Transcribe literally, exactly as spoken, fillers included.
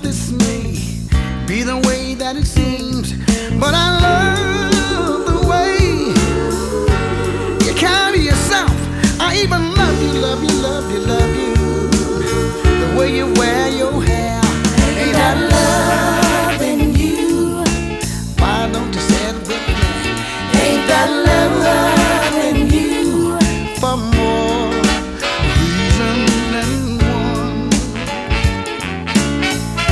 this may be the way that it seems, but I learned